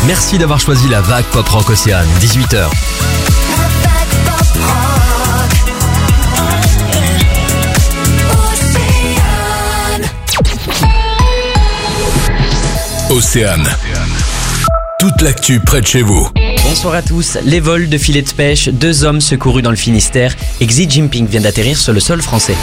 Merci d'avoir choisi la vague Pop Rock Océane, 18h. Océane. Toute l'actu près de chez vous. Bonsoir à tous. Les vols de filets de pêche, 2 hommes secourus dans le Finistère et Xi Jinping vient d'atterrir sur le sol français.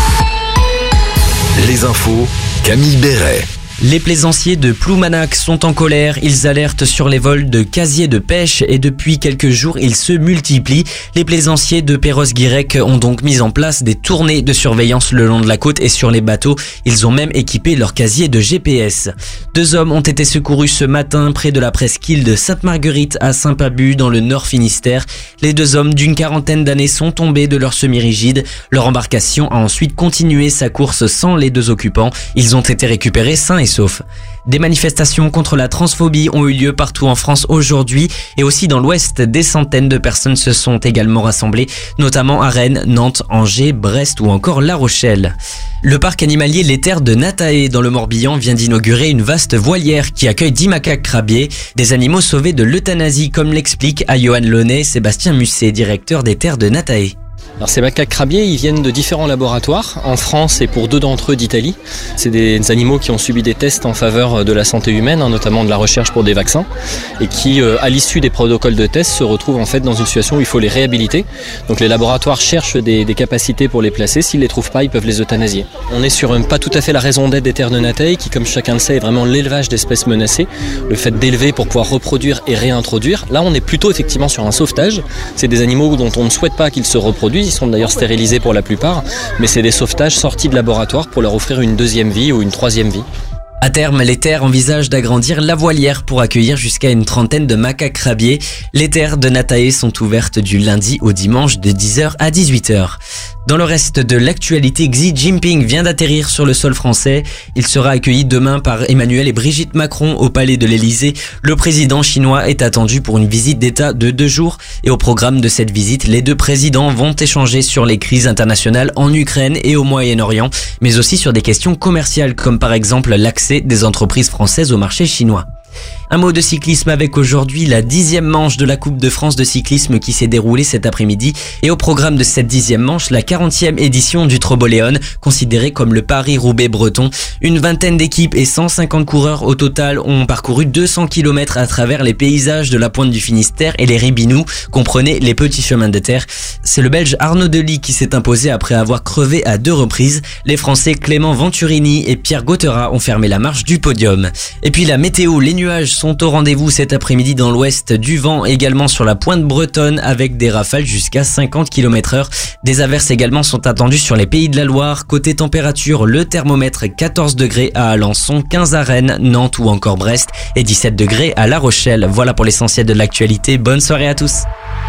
Les infos, Camille Béret. Les plaisanciers de Ploumanac sont en colère. Ils alertent sur les vols de casiers de pêche et depuis quelques jours, ils se multiplient. Les plaisanciers de Perros-Guirec ont donc mis en place des tournées de surveillance le long de la côte et sur les bateaux. Ils ont même équipé leur casier de GPS. 2 hommes ont été secourus ce matin près de la presqu'île de Sainte-Marguerite à Saint-Pabu dans le Nord Finistère. Les 2 hommes d'une quarantaine d'années sont tombés de leur semi-rigide. Leur embarcation a ensuite continué sa course sans les 2 occupants. Ils ont été récupérés sains et sauf. Des manifestations contre la transphobie ont eu lieu partout en France aujourd'hui et aussi dans l'Ouest. Des centaines de personnes se sont également rassemblées, notamment à Rennes, Nantes, Angers, Brest ou encore La Rochelle. Le parc animalier Les Terres de Natae dans le Morbihan vient d'inaugurer une vaste volière qui accueille 10 macaques crabiers, des animaux sauvés de l'euthanasie comme l'explique à Johan Launay Sébastien Musset, directeur des Terres de Natae. Alors ces macaques crabiers, ils viennent de différents laboratoires, en France et pour 2 d'entre eux d'Italie. C'est des animaux qui ont subi des tests en faveur de la santé humaine, notamment de la recherche pour des vaccins, et qui, à l'issue des protocoles de tests, se retrouvent en fait dans une situation où il faut les réhabiliter. Donc les laboratoires cherchent des capacités pour les placer, s'ils ne les trouvent pas, ils peuvent les euthanasier. On est sur pas tout à fait la raison d'être des Terres de Natae, qui comme chacun le sait est vraiment l'élevage d'espèces menacées, le fait d'élever pour pouvoir reproduire et réintroduire. Là on est plutôt effectivement sur un sauvetage, c'est des animaux dont on ne souhaite pas qu'ils se reproduisent. Ils sont d'ailleurs stérilisés pour la plupart, mais c'est des sauvetages sortis de laboratoire pour leur offrir une 2e vie ou une 3e vie. À terme, les Terres envisagent d'agrandir la volière pour accueillir jusqu'à une trentaine de macaques crabiers. Les Terres de Natae sont ouvertes du lundi au dimanche de 10h à 18h. Dans le reste de l'actualité, Xi Jinping vient d'atterrir sur le sol français. Il sera accueilli demain par Emmanuel et Brigitte Macron au palais de l'Elysée. Le président chinois est attendu pour une visite d'État de 2 jours. Et au programme de cette visite, les 2 présidents vont échanger sur les crises internationales en Ukraine et au Moyen-Orient, mais aussi sur des questions commerciales comme par exemple l'accès des entreprises françaises au marché chinois. Un mot de cyclisme avec aujourd'hui la 10e manche de la Coupe de France de cyclisme qui s'est déroulée cet après-midi et au programme de cette 10e manche, la 40e édition du Troboléon, considéré comme le Paris-Roubaix breton. Une vingtaine d'équipes et 150 coureurs au total ont parcouru 200 km à travers les paysages de la pointe du Finistère et les Ribinous, comprenez les petits chemins de terre. C'est le Belge Arnaud Delis qui s'est imposé après avoir crevé à 2 reprises. Les Français Clément Venturini et Pierre Gautera ont fermé la marche du podium. Et puis la météo, les nuages sont au rendez-vous cet après-midi dans l'ouest, du vent également sur la pointe bretonne avec des rafales jusqu'à 50 km/h. Des averses également sont attendues sur les pays de la Loire. Côté température, le thermomètre 14 degrés à Alençon, 15 à Rennes, Nantes ou encore Brest et 17 degrés à La Rochelle. Voilà pour l'essentiel de l'actualité. Bonne soirée à tous.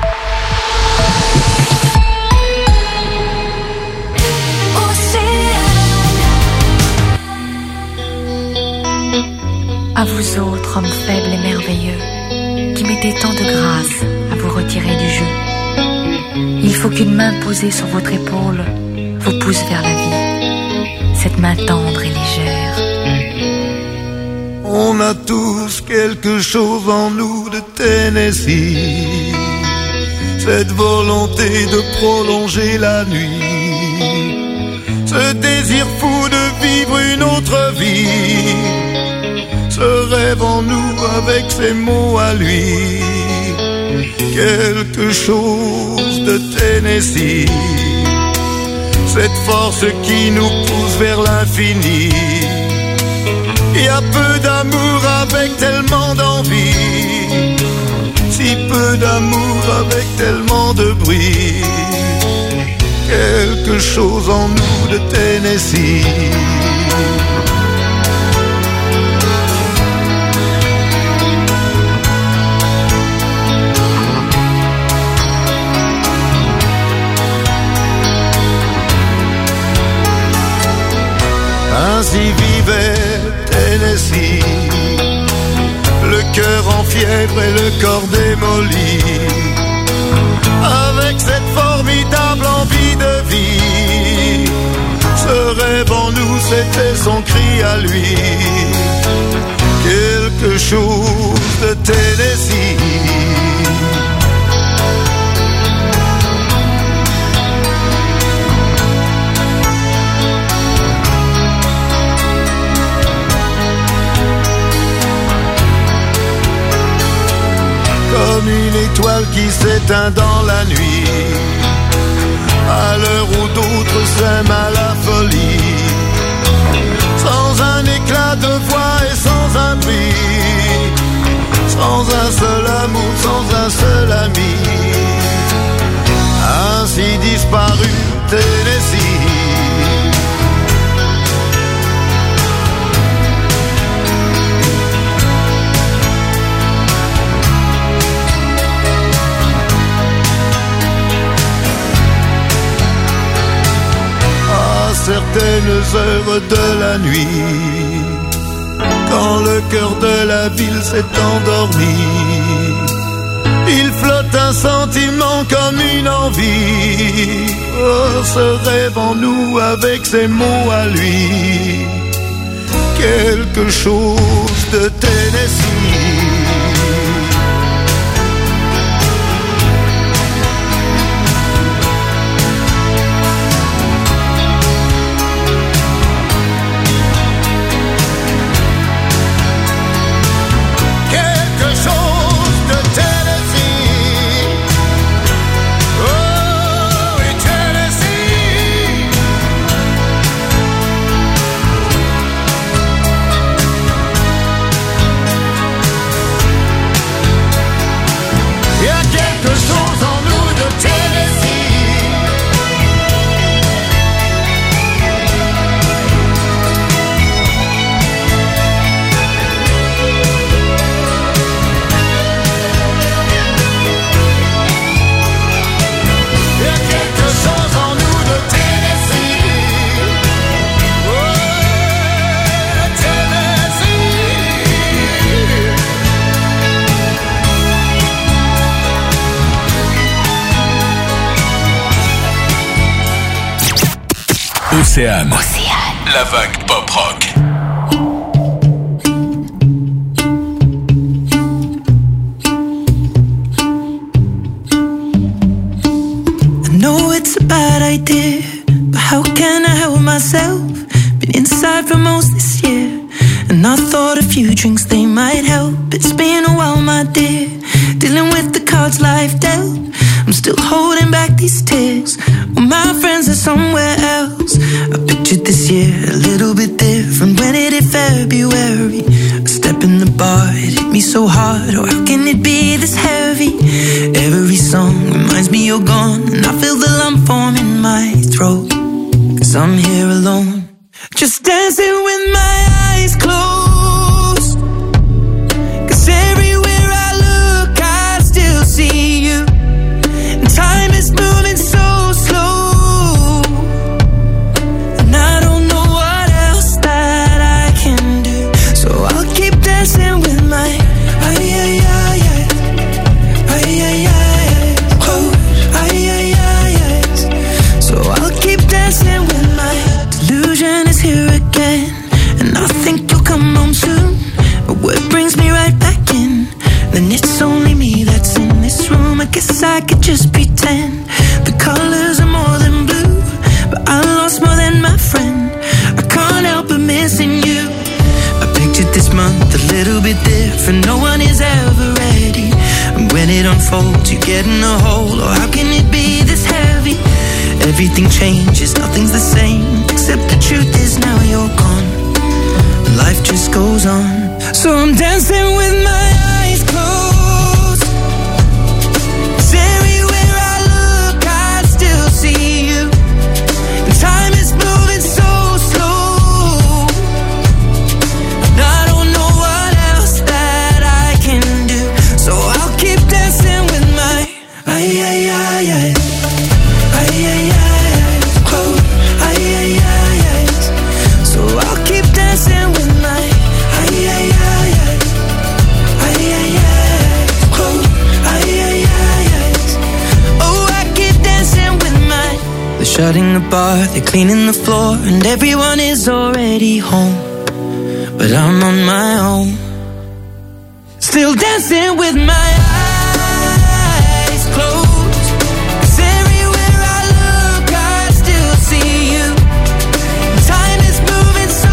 À vous autres, hommes faibles et merveilleux, qui mettez tant de grâce à vous retirer du jeu. Il faut qu'une main posée sur votre épaule vous pousse vers la vie, cette main tendre et légère. On a tous quelque chose en nous de Tennessee, cette volonté de prolonger la nuit, ce désir fou de vivre une autre vie. Ce rêve en nous avec ses mots à lui, quelque chose de Tennessee, cette force qui nous pousse vers l'infini. Il y a peu d'amour avec tellement d'envie, si peu d'amour avec tellement de bruit, quelque chose en nous de Tennessee. Ainsi vivait Tennessee, le cœur en fièvre et le corps démoli, avec cette formidable envie de vie. Ce rêve en nous, c'était son cri à lui, quelque chose de Tennessee. comme une étoile qui s'éteint dans la nuit. À l'heure où d'autres s'aiment à la folie, sans un éclat de voix et sans un prix, sans un seul amour, sans un seul ami. Ainsi disparu Tennessee. Certaines heures de la nuit, quand le cœur de la ville s'est endormi, il flotte un sentiment comme une envie. Oh, ce rêve en nous avec ses mots à lui, quelque chose de Tennessee. Océane. La vague pop rock. I know it's a bad idea, but how can I help myself? Been inside for most this year, and I thought a few drinks they might help. It's been a while, my dear, dealing with the cards life dealt. I'm still holding back these tears, well, my friends are somewhere else. I pictured this year a little bit different. When it hit February, a step in the bar, it hit me so hard. Oh, how can it be this heavy? Every song reminds me you're gone, and I feel the lump form in my throat, 'cause I'm here alone, just dancing with my eyes closed. 'Cause everywhere I look, I still see you. Time is moving so slow, and I don't know what else that I can do. So I'll keep dancing with my So I'll keep dancing with my delusion is here again, and I think you'll come home soon. But what brings me right back in? Then it's only me that's in this room. I guess I could just pretend the colors are more than blue, but I lost more than my friend. I can't help but missing you. I pictured this month a little bit different. No one is ever ready, and when it unfolds you get in a hole. Oh, how can it be this heavy? Everything changes, nothing's the same, except the truth is now you're gone. Life just goes on, so I'm dancing with my eyes closed. 'Cause everywhere I look, I still see you. And time is moving so slow, and I don't know what else that I can do. So I'll keep dancing with my So I'll keep dancing with my Oh, I keep dancing with my. They're shutting the bar, they're cleaning the floor, and everyone is already home, but I'm on my own, still dancing with my eyes closed. 'Cause everywhere I look, I still see you. Time is moving so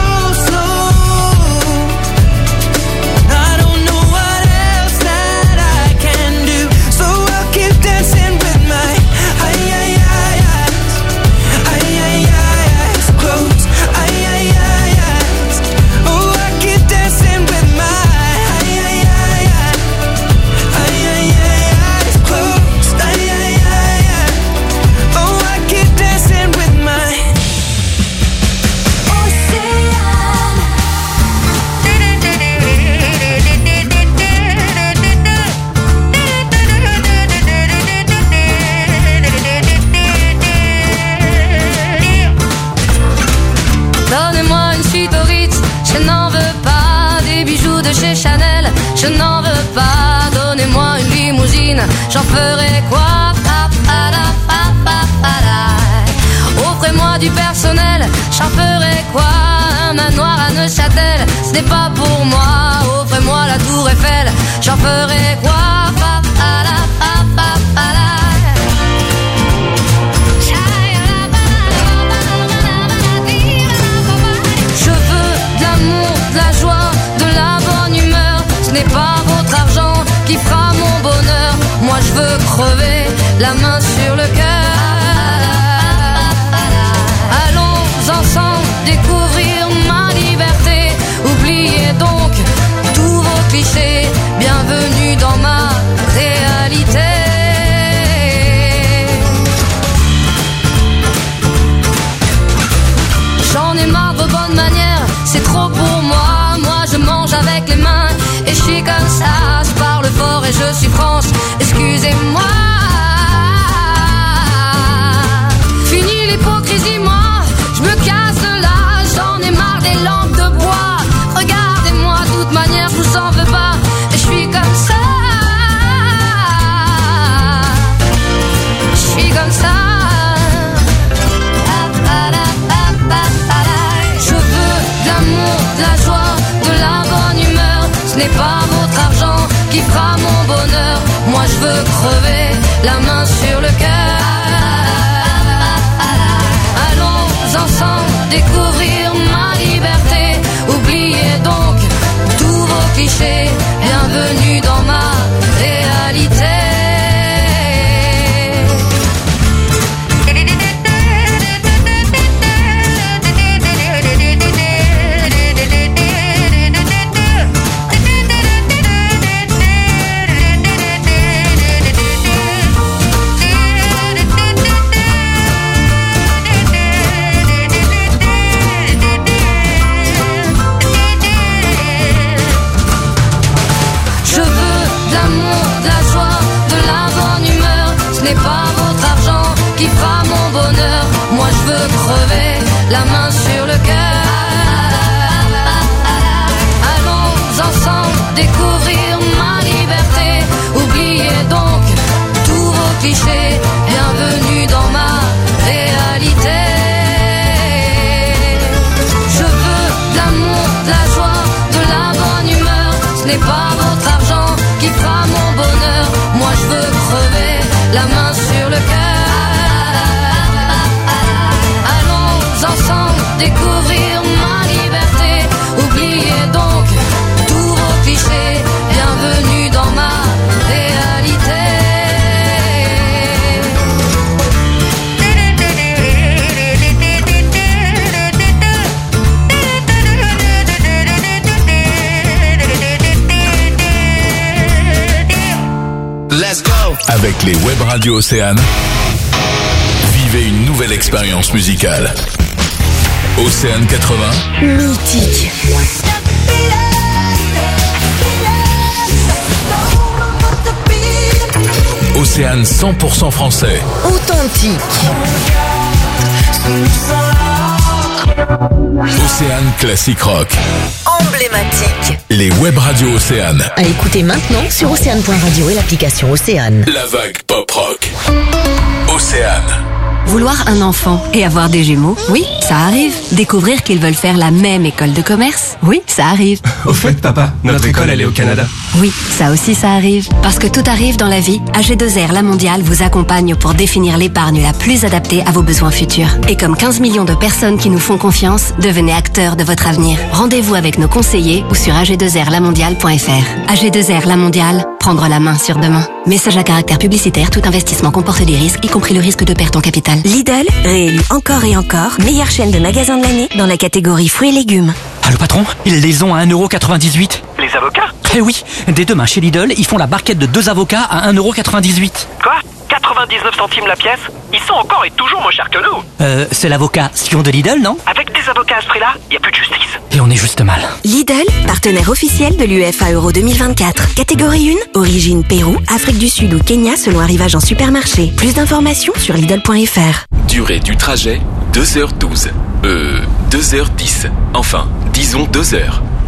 slow, I don't know what else that I can do. chez Chanel, je n'en veux pas. Donnez-moi une limousine, j'en ferai quoi? Offrez-moi du personnel, j'en ferai quoi? Un manoir à Neuchâtel, ce n'est pas pour moi. Offrez-moi la tour Eiffel, j'en ferai quoi? Je veux de l'amour, de la joie, de la bonne humeur. Ce n'est pas votre argent qui fera mon bonheur. Moi je veux crever, la main sur le cœur. Ensemble découvrir ma liberté. Oubliez donc tous vos clichés. Bienvenue dans ma réalité. J'en ai marre de vos bonnes manières, c'est trop pour moi. Moi je mange avec les mains et je suis comme ça. Je parle fort et je suis franche, excusez-moi. Fini l'hypocrisie, moi je me casse de là, j'en ai marre des lampes de bois. Regardez-moi, de toute manière, je vous en veux pas. Et je suis comme ça. Je suis comme ça. Je veux de l'amour, de la joie, de la bonne humeur. Ce n'est pas votre argent qui fera mon bonheur. Moi je veux crever, la main sur le cœur. Ensemble découvrir ma liberté. Oubliez donc tous vos clichés. Bienvenue dans ma réalité. Ce n'est pas votre argent qui fera mon bonheur. Moi je veux crever, la main sur le cœur. Allons ensemble découvrir ma liberté. Oubliez donc tous vos clichés. Bienvenue dans ma réalité. Je veux de l'amour, de la joie, de la bonne humeur. Ce n'est pas votre argent qui fera mon bonheur. Moi je veux crever, la main sur le cœur. Allons ensemble découvrir ma liberté. Oubliez donc tous vos clichés. Bienvenue dans ma réalité. Let's go! Avec les web radios Océane, vivez une nouvelle expérience musicale. Océane 80. Mythique. Océane 100% français. Authentique. Océane classique rock. Emblématique. Les web radios Océane. À écouter maintenant sur océane.radio et l'application Océane. La vague pop rock. Océane. Vouloir un enfant et avoir des jumeaux, oui, ça arrive. Découvrir qu'ils veulent faire la même école de commerce, oui, ça arrive. Au fait, papa, notre école, elle est au Canada. Oui, ça aussi, ça arrive. Parce que tout arrive dans la vie, AG2R La Mondiale vous accompagne pour définir l'épargne la plus adaptée à vos besoins futurs. Et comme 15 millions de personnes qui nous font confiance, devenez acteurs de votre avenir. Rendez-vous avec nos conseillers ou sur ag2rlamondiale.fr. AG2R La Mondiale, prendre la main sur demain. Message à caractère publicitaire, tout investissement comporte des risques, y compris le risque de perte en capital. Lidl, réélu encore et encore, meilleure chaîne de magasins de l'année dans la catégorie fruits et légumes. Allô patron, ils les ont à 1,98€. Les avocats? Eh oui, dès demain chez Lidl, ils font la barquette de 2 avocats à 1,98€. Quoi? 99 centimes la pièce? Ils sont encore et toujours moins chers que nous. C'est l'avocat Sion de Lidl, non? Avec des avocats à ce prix-là, y a plus de justice. Et on est juste mal. Lidl, partenaire officiel de l'UEFA Euro 2024. Catégorie 1, origine Pérou, Afrique du Sud ou Kenya selon arrivage en supermarché. Plus d'informations sur Lidl.fr. Durée du trajet, 2h12. 2h10. Enfin, disons 2 heures.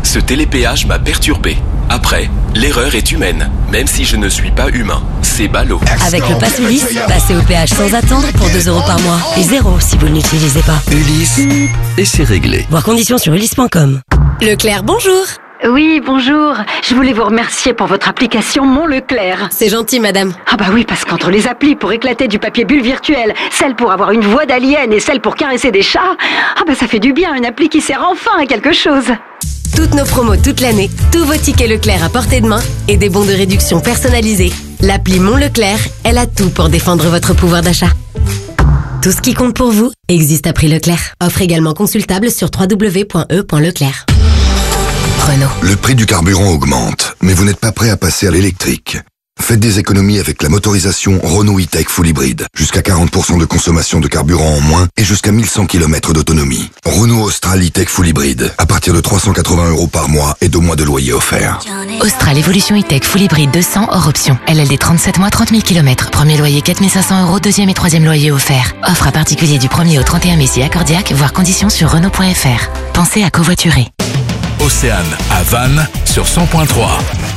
Ce télépéage m'a perturbé. Après, l'erreur est humaine, même si je ne suis pas humain. C'est ballot. Avec le pass Ulysse, passez au péage sans attendre pour 2 € par mois. Et 0 si vous ne l'utilisez pas. Ulysse, et c'est réglé. Voir conditions sur ulysse.com. Leclerc, bonjour. Oui, bonjour. Je voulais vous remercier pour votre application Mon Leclerc. C'est gentil, madame. Ah bah oui, parce qu'entre les applis pour éclater du papier bulle virtuel, celle pour avoir une voix d'alien et celle pour caresser des chats, ah bah ça fait du bien, une appli qui sert enfin à quelque chose. Toutes nos promos toute l'année, tous vos tickets Leclerc à portée de main et des bons de réduction personnalisés. L'appli Mon Leclerc, elle a tout pour défendre votre pouvoir d'achat. Tout ce qui compte pour vous existe à prix Leclerc. Offre également consultable sur www.e.leclerc. Renault. Le prix du carburant augmente, mais vous n'êtes pas prêt à passer à l'électrique. Faites des économies avec la motorisation Renault E-Tech Full Hybrid. Jusqu'à 40% de consommation de carburant en moins et jusqu'à 1100 km d'autonomie. Renault Austral E-Tech Full Hybrid. À partir de 380 € par mois et 2 mois de loyer offert. Austral Evolution E-Tech Full Hybrid 200 hors option. LLD 37 mois, 30 000 km. Premier loyer 4 500 €, deuxième et troisième loyer offert. Offre à particulier du 1er au 31 mai si accordiaque, voire conditions sur Renault.fr. Pensez à covoiturer. Océane à Vannes sur 100.3.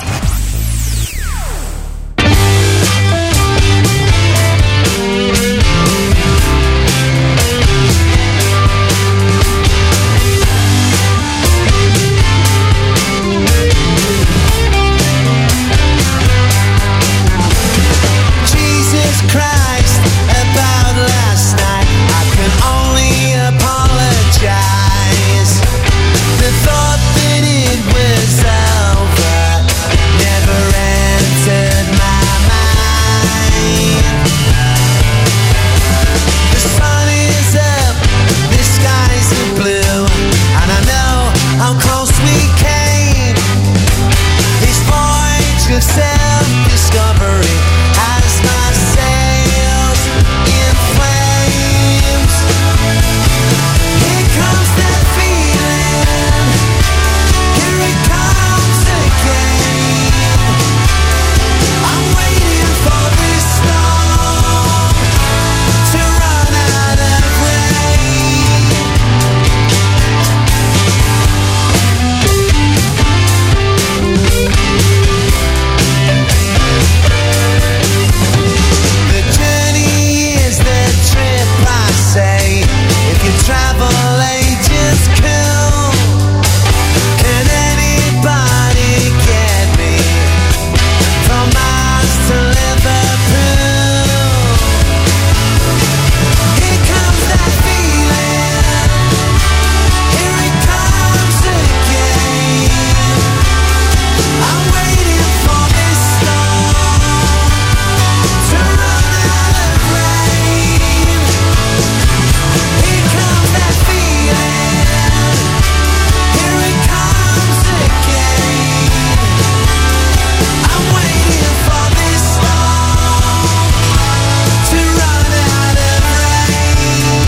Self-discovery as my sails in flames. Here comes that feeling, here it comes again. I'm waiting for this storm to run out of travel agents cool. Can anybody get me from Mars to Liverpool? Here comes that feeling, here it comes again. I'm waiting for this storm to run out of rain. Here comes that feeling, here it comes again. I'm waiting for this storm to run out of rain.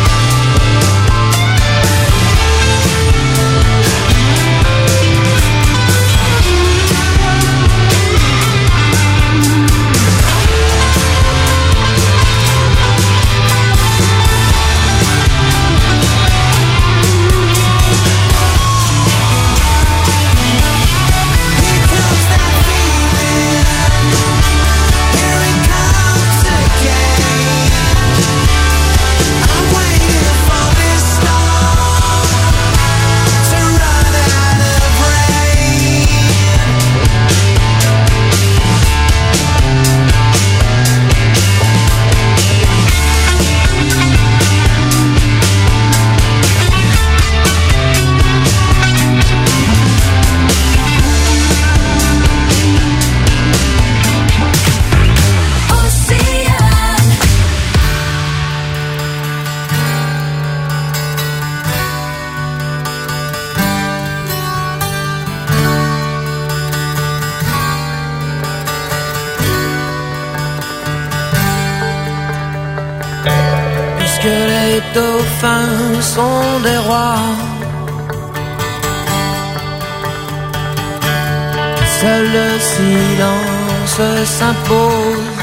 Puisque les dauphins sont des rois, seul le silence s'impose.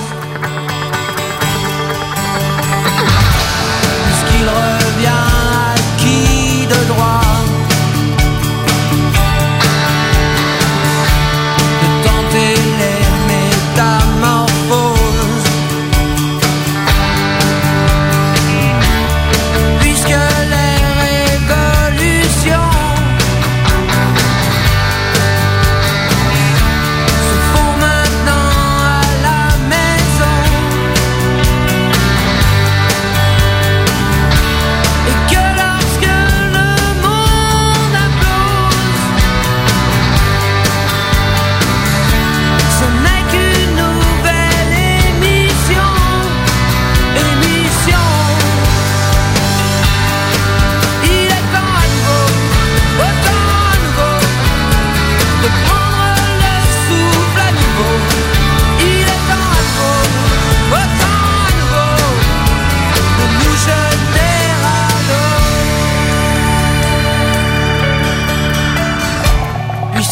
Puisqu'il revient acquis de droit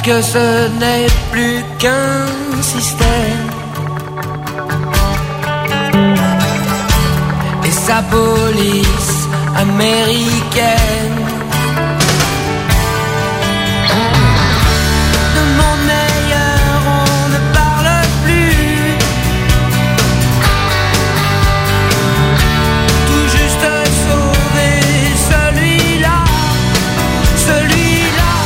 que ce n'est plus qu'un système et sa police américaine. De monde meilleur on ne parle plus, tout juste sauver celui-là, celui-là.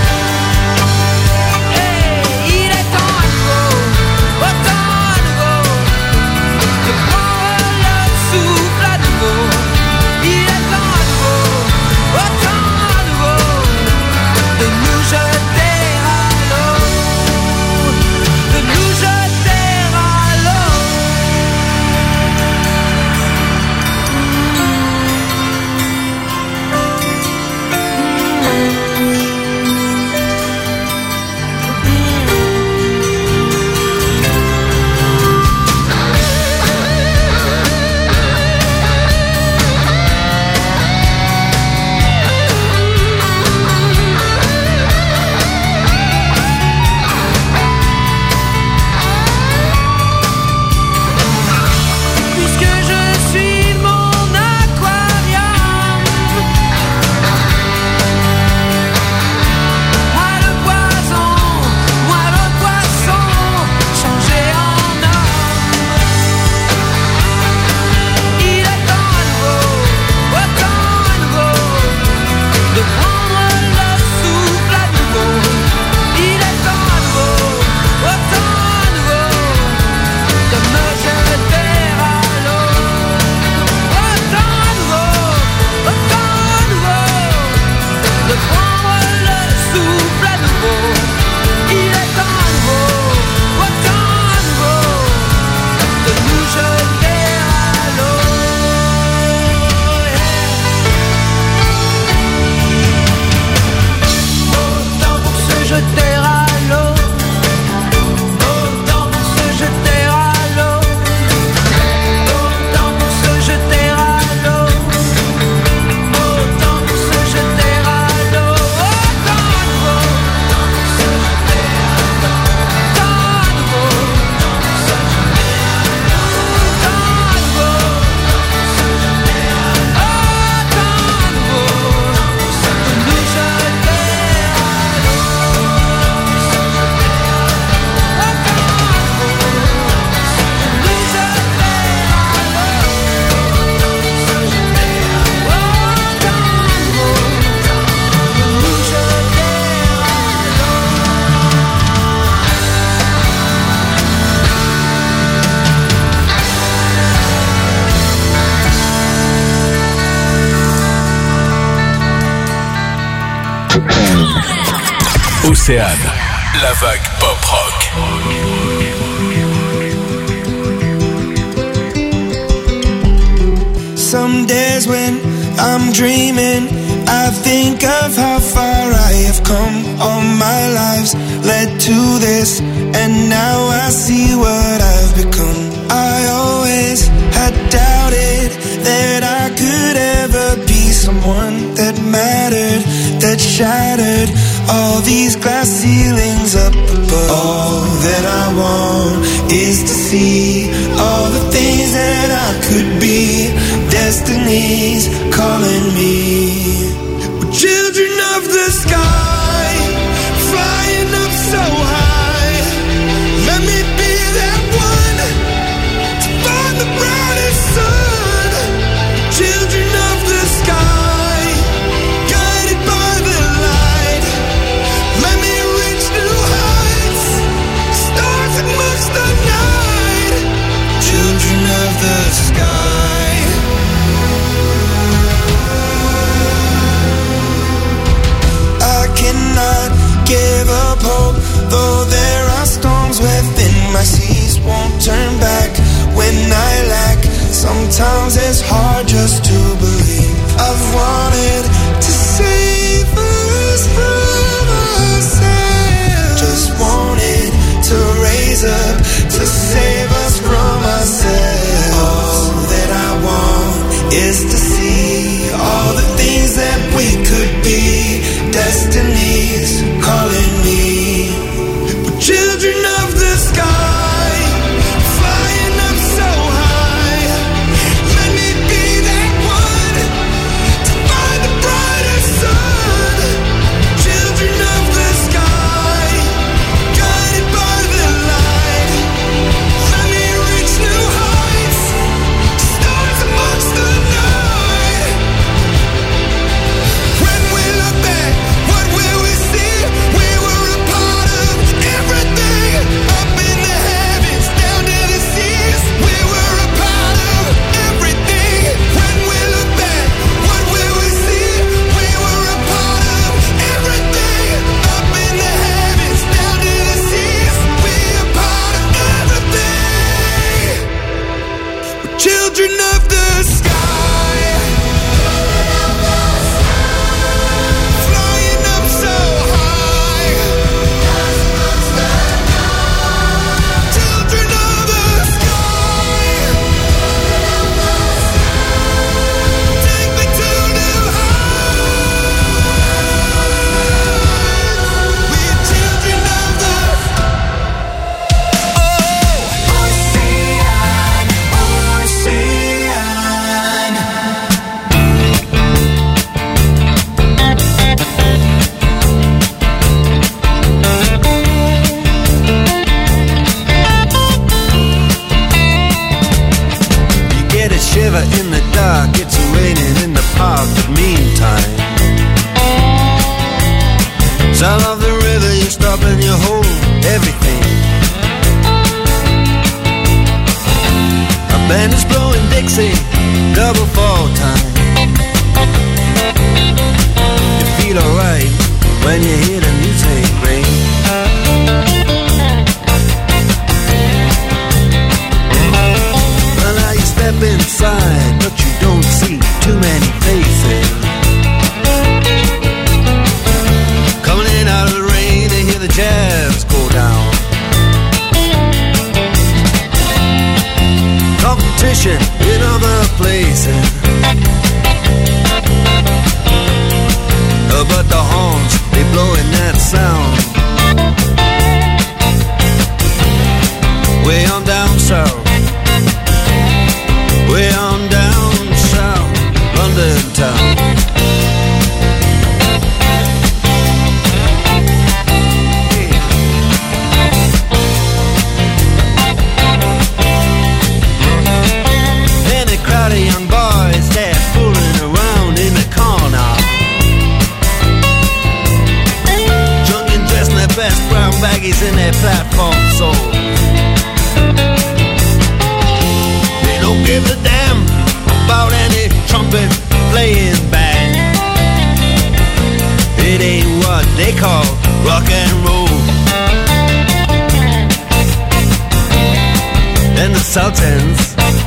Et il est temps à nouveau, autant à nouveau, de prendre le souffle à nouveau. Il est temps à nouveau, autant à nouveau, de nous jeter à l'eau, de nous jeter à l'eau. Puisque je suis mon aquarium, moi le poison, moi le poisson, changé en homme. Il est temps à nouveau, autant à nouveau, de prendre le souffle à nouveau. Il est temps à nouveau, autant à nouveau, de me jeter à l'eau. Autant à nouveau, de prendre le souffle à nouveau. Il est temps à nouveau, autant à nouveau, de nous jeter à l'eau. Autant pour se jeter à l'eau, autant pour se jeter à l'eau, autant pour se jeter à l'eau, autant pour se jeter à l'eau, autant à nouveau, autant pour se jeter à l'eau, autant à nouveau, autant à nouveau, de nous jeter Océane, la vague pop rock. Some days when I'm dreaming, I think of how far I have come. All my lives led to this, and now I see what I've become. I always had doubted that I could ever be someone that mattered, that shattered all these glass ceilings up above. All that I want is to see all the things that I could be. Destiny's calling me. We're children of the sky, flying up so high. Let me be that one to find the brightest sun. Children of the sky, guided by the light. Let me reach new heights, stars amongst the night. Children of the sky. everything. A band is blowing Dixie, double fall time. You feel alright when you hear the music ring. Well, now you step inside, but you don't see too many faces. Coming in out of the rain to hear the jazz go down. Competition in other places, but the horns, they blowing that sound. Way on down south, way on down south, London town. Crowd of young boys, they're fooling around in the corner. Drunk and dressed in their best brown baggies in their platform soles. They don't give a damn about any trumpet playing band. It ain't what they call rock and roll. And the Sultans,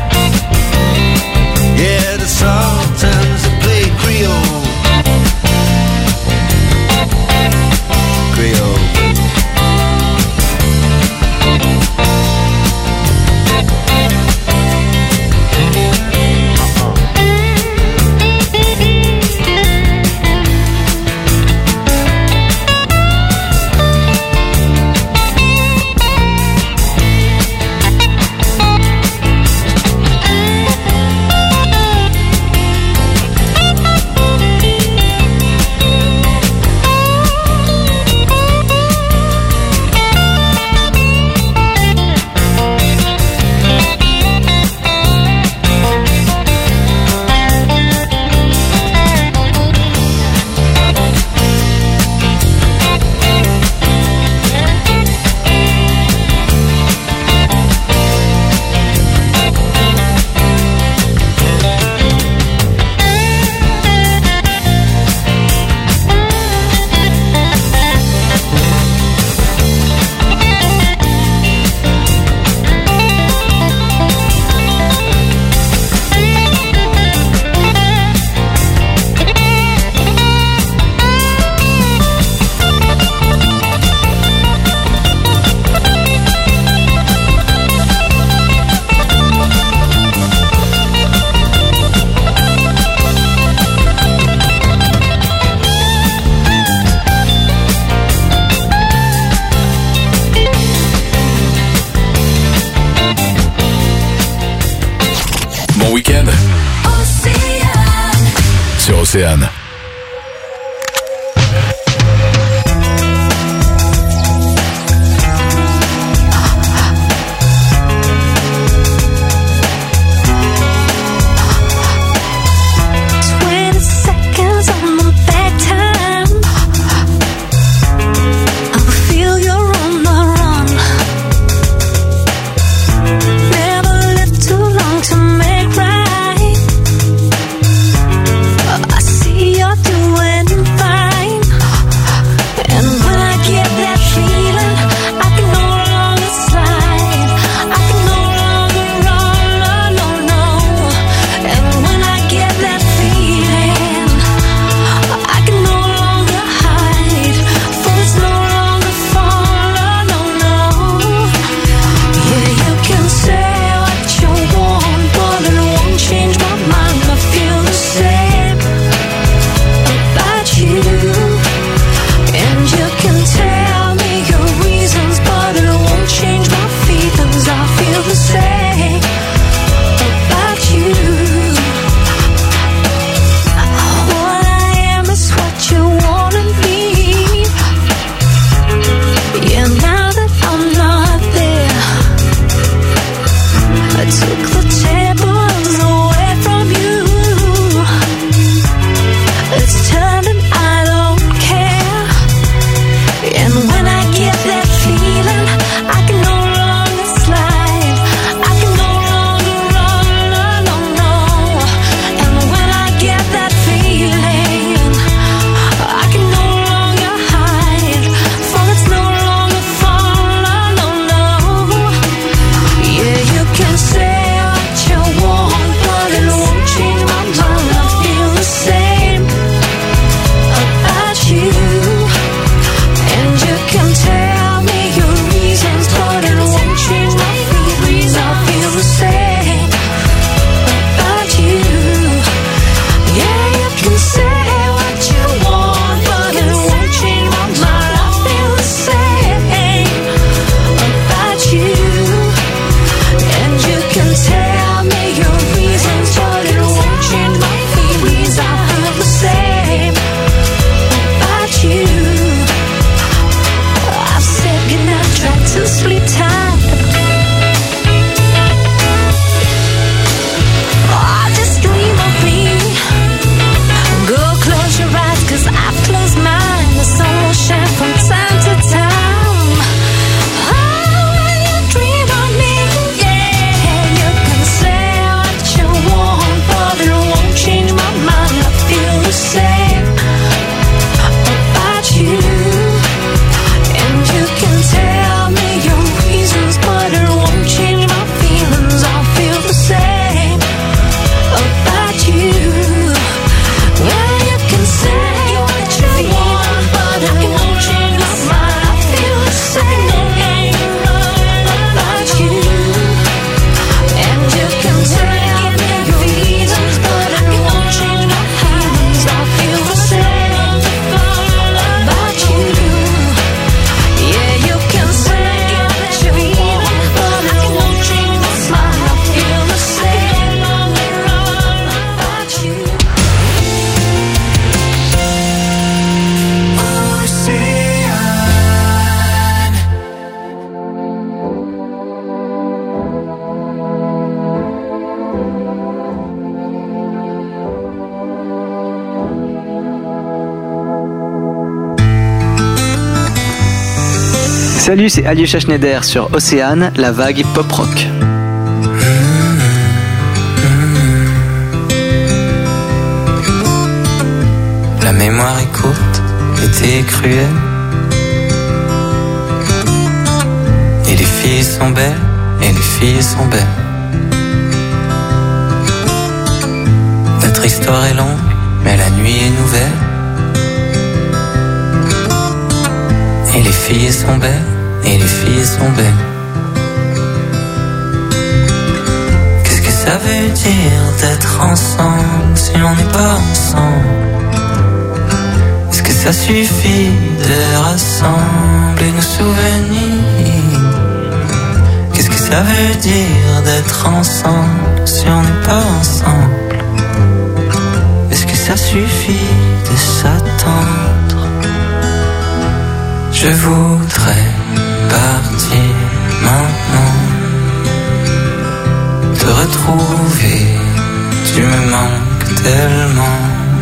yeah, the Sultans play Creole. Creole. Océane. See to sleep tight. Oh, just dream of me. Go close your eyes, 'cause I've closed mine. The sun will shine from time to time. Oh, when you dream of me, yeah, you can say what you want, but it won't change my mind. I feel the same about you. And you can tell me your reasons, but it won't change my feelings. I feel the same about you. Well, you can say what you want, but it won't change my mind. I feel the same about you. And you can tell me your reasons, but it won't change my feelings. I feel the same about you. Yeah, you can say what you want, but it won't change my mind. I feel the same about you. Salut, c'est Alyosha Schneider sur Océane, la vague pop-rock. La mémoire est courte, l'été est cruel. Et les filles sont belles, et les filles sont belles. Notre histoire est longue, mais la nuit est nouvelle. Et les filles sont belles, et les filles sont belles. Qu'est-ce que ça veut dire d'être ensemble si on n'est pas ensemble? Est-ce que ça suffit de rassembler nos souvenirs? Qu'est-ce que ça veut dire d'être ensemble si on n'est pas ensemble? Est-ce que ça suffit de s'attendre? Je voudrais partir maintenant, te retrouver, tu me manques tellement.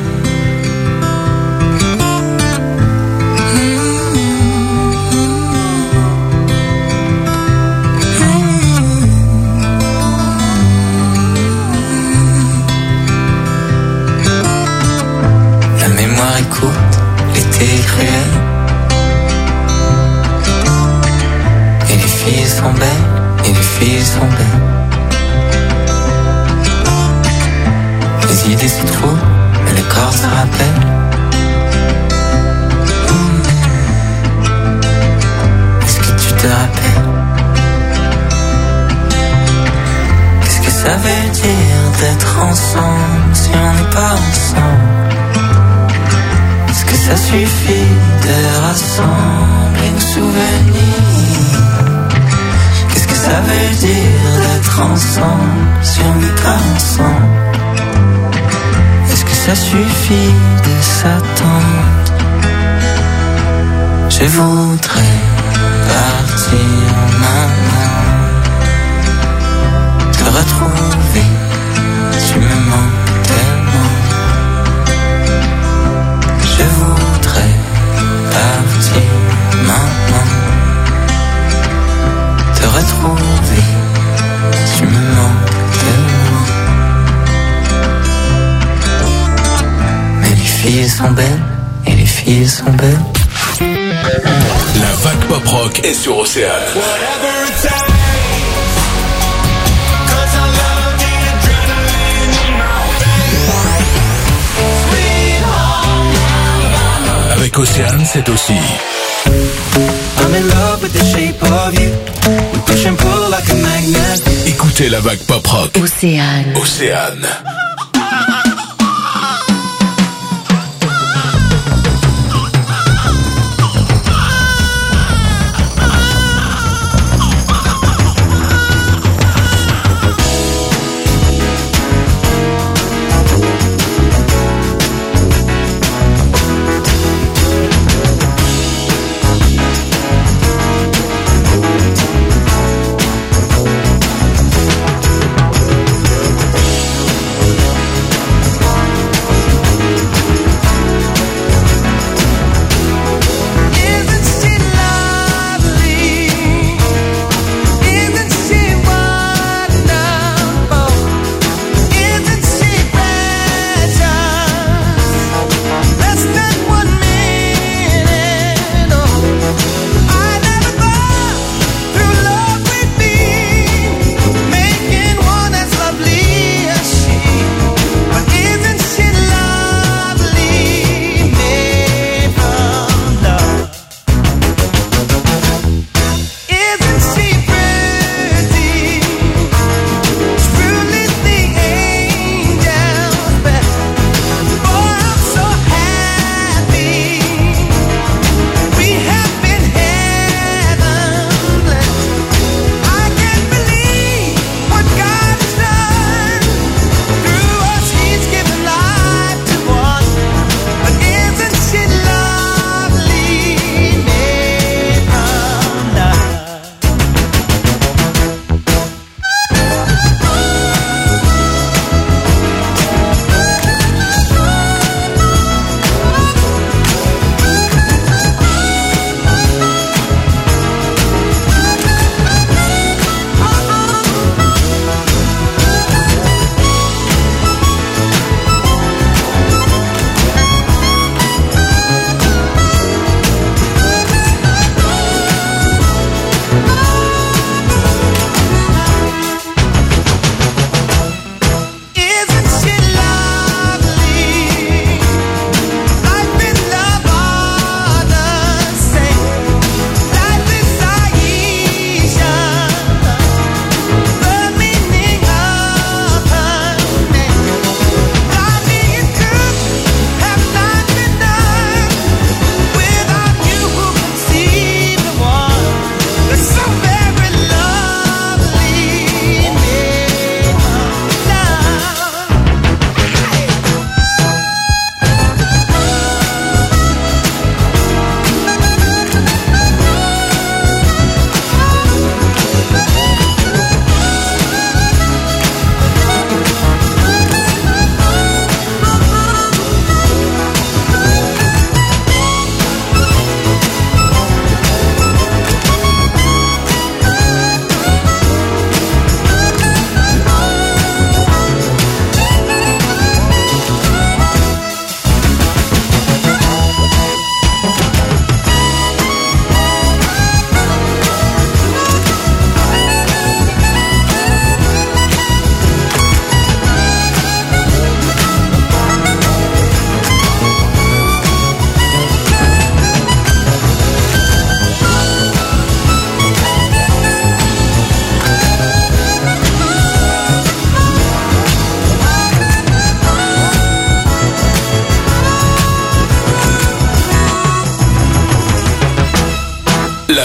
La mémoire est courte, l'été est cruel. Et les filles sont belles, et les filles sont belles. Les idées se trouvent, mais le corps se rappelle. Est-ce que tu te rappelles? Qu'est-ce que ça veut dire d'être ensemble si on n'est pas ensemble? Est-ce que ça suffit de rassembler nos souvenirs? Qu'est-ce que ça veut dire d'être ensemble si on n'est pas ensemble? Est-ce que ça suffit de s'attendre? Je voudrais partir maintenant, te retrouver, tu me manques tellement. Je voudrais partir maintenant, te retrouver, tu me manques tellement. Mais les filles sont belles, et les filles sont belles. La vague pop rock est sur Océane. Avec Océane, c'est aussi I'm in love with the shape of you. We push and pull like a magnet. écoutez la vague pop rock. Océane. Océane.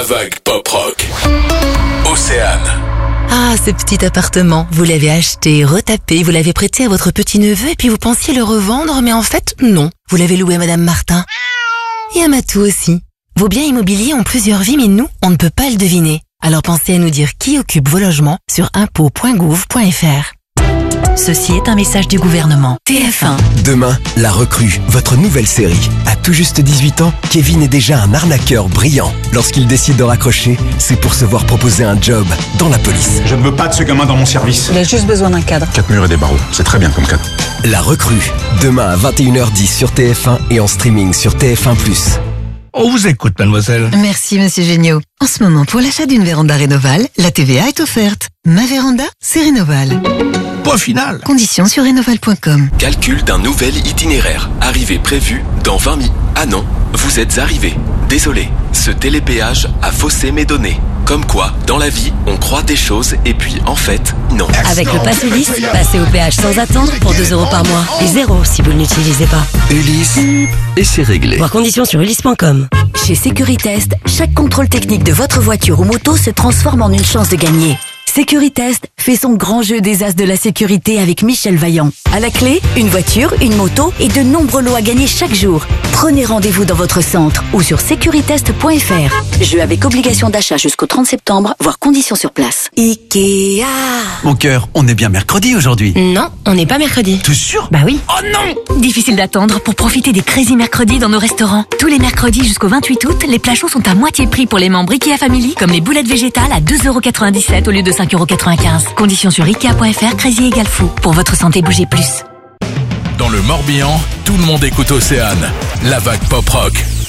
vague pop rock. Océane. Ah, ce petit appartement, vous l'avez acheté, retapé, vous l'avez prêté à votre petit-neveu et puis vous pensiez le revendre, mais en fait, non. Vous l'avez loué à Madame Martin. Et à Matou aussi. Vos biens immobiliers ont plusieurs vies, mais nous, on ne peut pas le deviner. Alors pensez à nous dire qui occupe vos logements sur impôts.gouv.fr. Ceci est un message du gouvernement. TF1. Demain, La Recrue, votre nouvelle série. À tout juste 18 ans, Kevin est déjà un arnaqueur brillant. Lorsqu'il décide de raccrocher, c'est pour se voir proposer un job dans la police. Je ne veux pas de ce gamin dans mon service. Il a juste besoin d'un cadre. 4 murs et des barreaux, c'est très bien comme cadre. La Recrue, demain à 21h10 sur TF1 et en streaming sur TF1+. On vous écoute, mademoiselle. Merci, monsieur Géniaud. En ce moment, pour l'achat d'une véranda Rénoval, la TVA est offerte. Ma véranda, c'est Rénoval. Point final. Conditions sur rénoval.com. Calcul d'un nouvel itinéraire. Arrivée prévue dans 20 minutes. Ah non, vous êtes arrivé. Désolé, ce télépéage a faussé mes données. Comme quoi, dans la vie, on croit des choses et puis en fait, non. Avec le Pass Ulysse, passez au péage sans attendre pour 2 € par mois. Et 0 si vous ne l'utilisez pas. Ulysse, et c'est réglé. Voir conditions sur ulysse.com. Chez Sécuritest, chaque contrôle technique de votre voiture ou moto se transforme en une chance de gagner. Sécuritest fait son grand jeu des as de la sécurité avec Michel Vaillant. À la clé, une voiture, une moto et de nombreux lots à gagner chaque jour. Prenez rendez-vous dans votre centre ou sur securitest.fr. Jeu avec obligation d'achat jusqu'au 30 septembre, voire conditions sur place. Ikea. Mon cœur, on est bien mercredi aujourd'hui. Non, on n'est pas mercredi. T'es sûr? Bah oui. Oh non! Difficile d'attendre pour profiter des Crazy Mercredis dans nos restaurants. Tous les mercredis jusqu'au 28 août, les plats chauds sont à moitié prix pour les membres Ikea Family, comme les boulettes végétales à 2,97 € au lieu de 5,95 €. Conditions sur Ikea.fr, Crazy égale fou. Pour votre santé, bougez plus. Dans le Morbihan, tout le monde écoute Océane, la vague pop rock.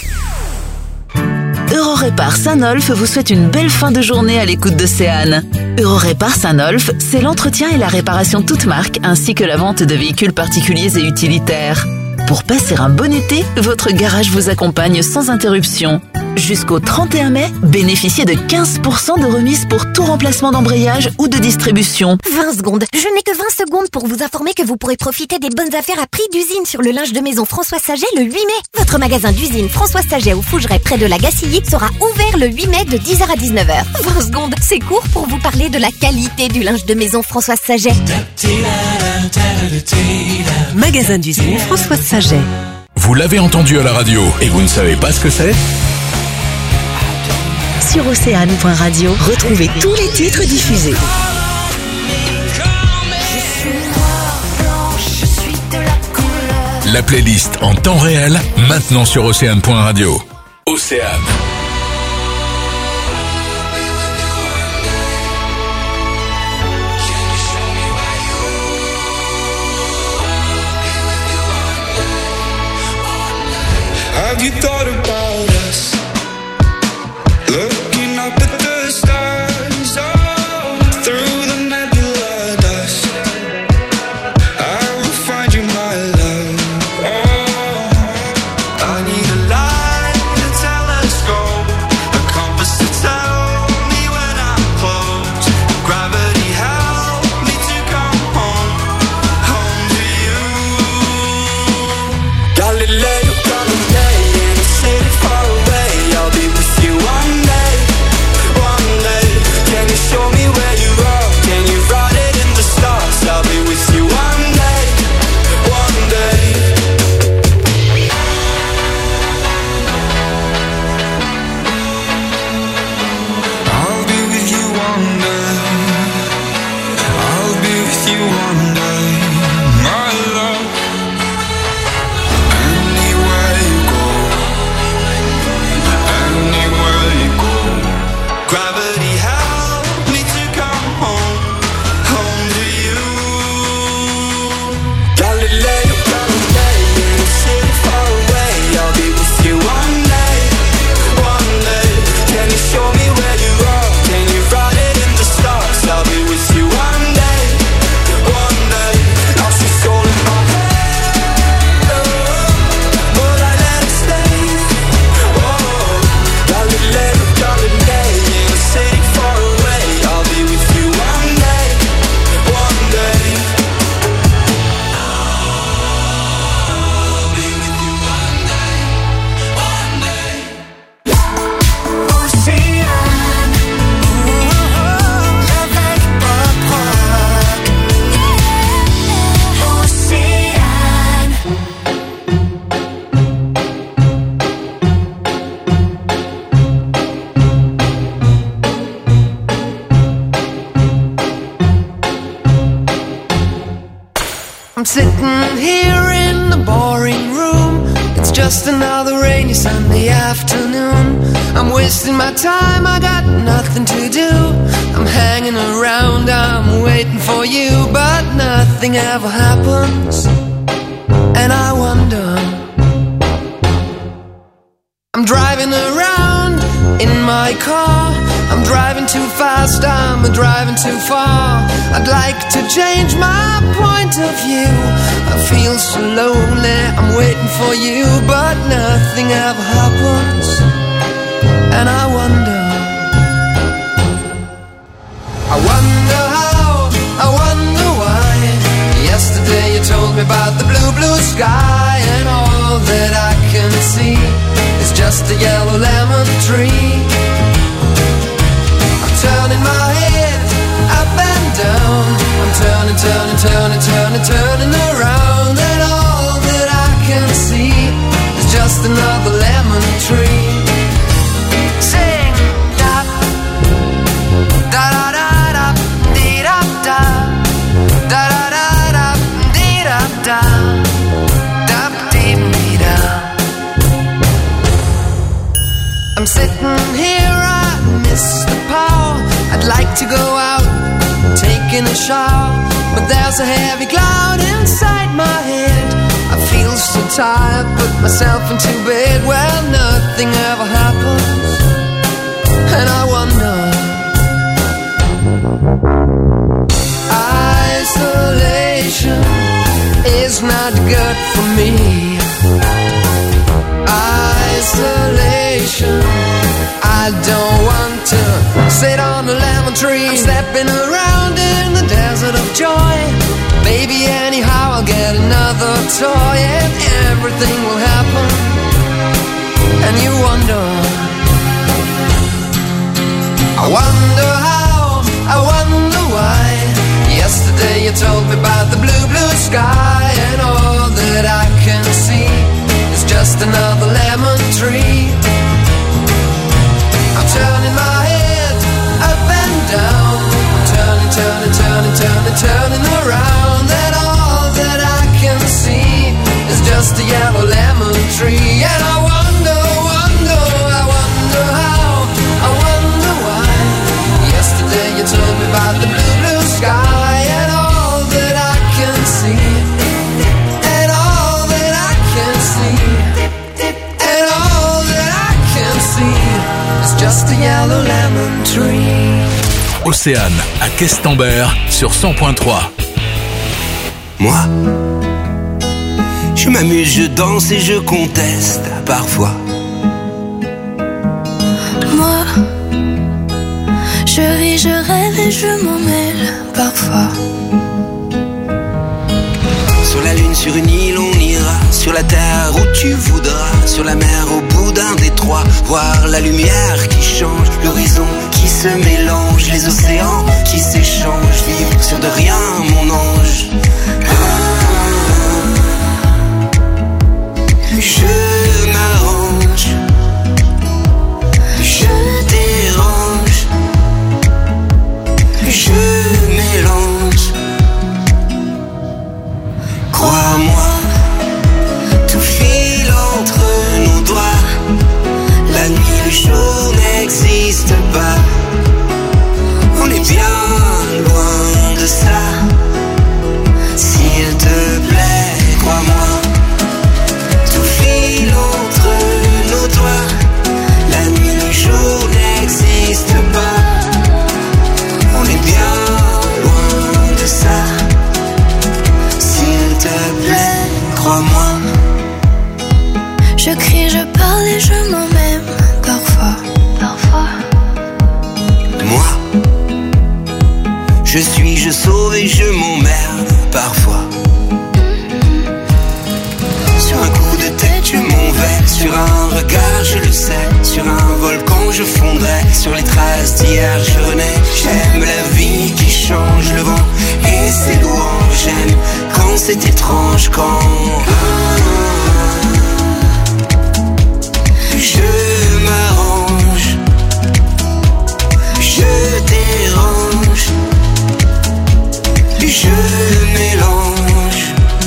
Eurorépar Saint-Nolff vous souhaite une belle fin de journée à l'écoute d'Océane. Eurorépar Saint-Nolff, c'est l'entretien et la réparation toute marque, ainsi que la vente de véhicules particuliers et utilitaires. Pour passer un bon été, votre garage vous accompagne sans interruption. Jusqu'au 31 mai, bénéficiez de 15% de remise pour tout remplacement d'embrayage ou de distribution. 20 secondes. Je n'ai que 20 secondes pour vous informer que vous pourrez profiter des bonnes affaires à prix d'usine sur le linge de maison François Saget le 8 mai. Votre magasin d'usine François Saget au Fougeray près de la Gacilly sera ouvert le 8 mai de 10h à 19h. 20 secondes, c'est court pour vous parler de la qualité du linge de maison François Saget. Magasin d'usine François Saget. Vous l'avez entendu à la radio et vous ne savez pas ce que c'est? Sur océane.radio, retrouvez tous les titres diffusés. La playlist en temps réel, maintenant sur océane.radio. Océane. Have you thought about us? Looking up at the stars, oh, through the nebula dust. I will find you, my love. Oh, I need a light, a telescope, a compass to tell me when I'm close. Gravity help me to come home, home to you. Galileo, Galilei, and sitting here in the boring room. It's just another rainy Sunday afternoon. I'm wasting my time, I got nothing to do. I'm hanging around, I'm waiting for you, but nothing ever happens. And I wonder, I'm driving around in my car. I'm driving too fast, I'm driving too far. I'd like to change my point of view. I feel so lonely, I'm waiting for you, but nothing ever happens. And I wonder how, I wonder why. Yesterday you told me about the blue, blue sky, and all that I can see is just a yellow lemon tree. Turning my head up and down. I'm turning, turning, turning, turning, turning around, and all that I can see is just another lemon tree. Sing da da da da da dee da da da da da da dee da da da dee dee da. I'm sitting here, I miss the power. I'd like to go out, taking a shower, but there's a heavy cloud inside my head. I feel so tired, put myself into bed. Well, nothing ever happens, and I wonder. Isolation is not good for me. Isolation, I don't want to sit on a lemon tree. I'm stepping around in the desert of joy. Maybe anyhow I'll get another toy, and everything will happen. And you wonder, I wonder how, I wonder why. Yesterday you told me about the blue, blue sky, and all that I can see is just another lemon tree. I'm turning my head up and down. I'm turning, turning, turning, turning, turning around, and all that I can see is just a yellow lemon tree. And I wonder, wonder, I wonder how, I wonder why. Yesterday you told me about the blue, blue sky, and all that I can see, and all that I can see, and all that I can see is just a yellow lemon tree. Océane à Questembert sur 100.3. Moi, je m'amuse, je danse et je conteste parfois. Moi, je vis, je rêve et je m'en mêle parfois. Sur la lune, sur une île, on ira. Sur la terre où tu voudras. Sur la mer, au bout d'un détroit. Voir la lumière qui change, l'horizon qui se mélange, les océans qui s'échangent. Vivre sur de rien, mon ange. Je m'arrange, je dérange, je mélange. Crois-moi, tout file entre nos doigts. La nuit, le jour n'existe pas. On est bien loin de ça. S'il te plaît, crois-moi. Tout file entre nos doigts. La nuit, le jour n'existe pas. On est bien loin de ça. S'il te plaît, crois-moi. Je crie, je parle et je m'en même parfois, parfois. Moi, je suis, je sauve et je m'emmerde parfois. Sur un coup de tête, je m'en vais. Sur un regard, je le sais. Sur un volcan, je fondrai. Sur les traces d'hier, je renais. J'aime la vie qui change, le vent et ses louanges. J'aime quand c'est étrange, quand je m'arrange, je dérange, je mélange.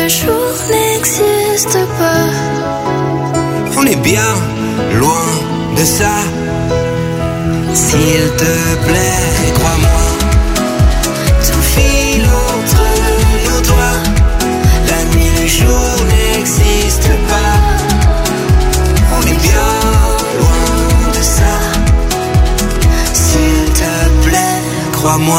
mieux jour n'existe pas. On est bien loin de ça. S'il te plaît, crois-moi. Tout file entre nos doigts. La nuit, le jour n'existe pas. On est bien loin de ça. S'il te plaît, crois-moi.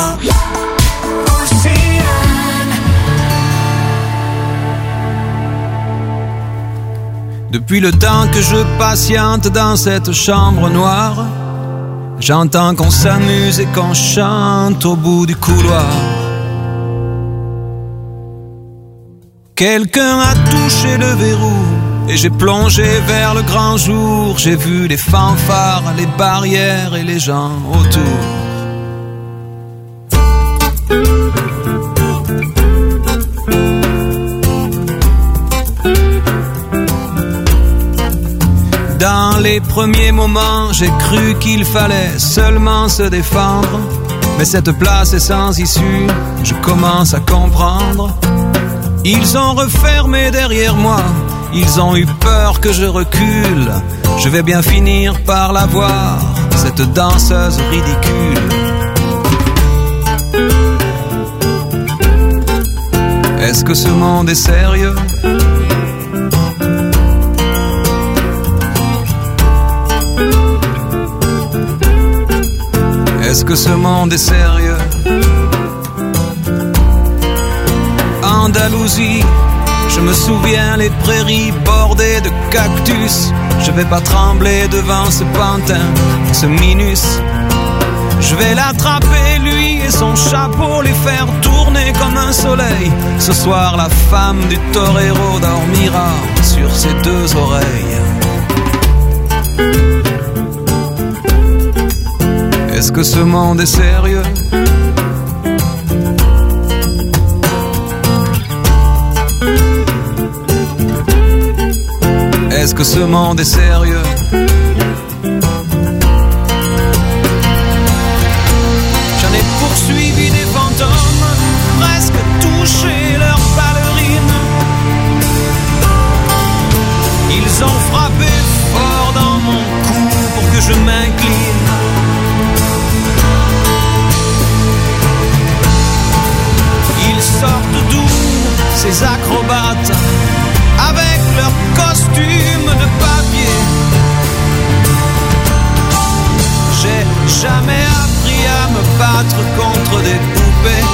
Depuis le temps que je patiente dans cette chambre noire, j'entends qu'on s'amuse et qu'on chante au bout du couloir. Quelqu'un a touché le verrou et j'ai plongé vers le grand jour. J'ai vu les fanfares, les barrières et les gens autour. Dans les premiers moments, j'ai cru qu'il fallait seulement se défendre. Mais cette place est sans issue, je commence à comprendre. Ils ont refermé derrière moi, ils ont eu peur que je recule. Je vais bien finir par la voir, cette danseuse ridicule. Est-ce que ce monde est sérieux ? Est-ce que ce monde est sérieux? Andalousie, je me souviens les prairies bordées de cactus. Je vais pas trembler devant ce pantin, ce minus. Je vais l'attraper lui et son chapeau, les faire tourner comme un soleil. Ce soir la femme du torero dormira sur ses deux oreilles. Est-ce que ce monde est sérieux? Est-ce que ce monde est sérieux? J'en ai poursuivi des fantômes, presque touché leurs ballerines. Ils ont frappé fort dans mon cou pour que je m'incline. Ils sortent d'où ces acrobates avec leurs costumes de papier? J'ai jamais appris à me battre contre des poupées.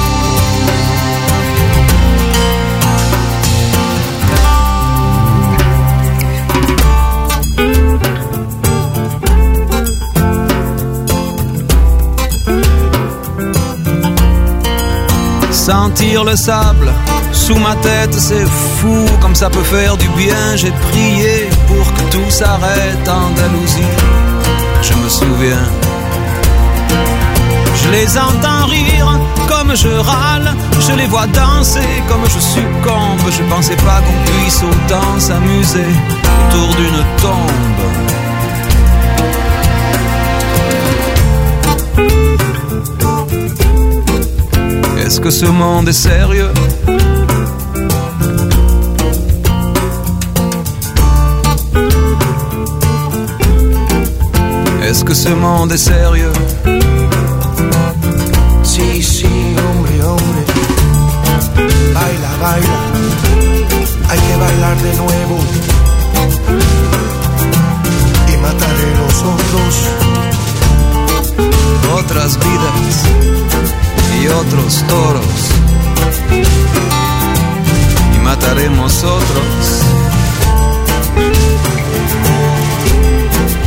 Sentir le sable sous ma tête, c'est fou, comme ça peut faire du bien. J'ai prié pour que tout s'arrête, Andalousie, je me souviens. Je les entends rire comme je râle, je les vois danser comme je succombe. Je pensais pas qu'on puisse autant s'amuser autour d'une tombe. Est-ce que ce monde est sérieux? Est-ce que ce monde est sérieux? Sí, sí, hombre, hombre. Baila, baila. Hay que bailar de nuevo. Y mataré los otros. Otras vidas y otros toros, y mataremos otros.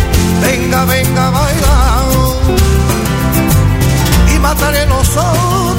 Venga, venga, baila, y mataré nosotros.